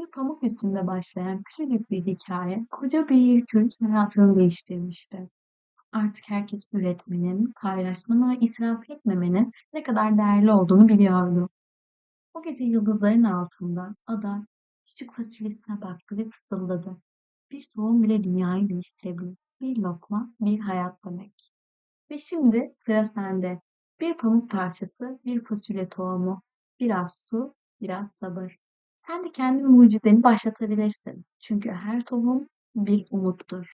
Bir pamuk üstünde başlayan küçücük bir hikaye, koca bir yükün hayatını değiştirmişti. Artık herkes üretmenin, paylaşmanın ve israf etmemenin ne kadar değerli olduğunu biliyordu. O gece yıldızların altında ada küçük fasulyesine baktı ve fısıldadı. Bir tohum bile dünyayı değiştirebilir. Bir lokma, bir hayat demek. Ve şimdi sıra sende. Bir pamuk parçası, bir fasulye tohumu, biraz su, biraz sabır. Sen de kendi mucizeni başlatabilirsin. Çünkü her tohum bir umuttur.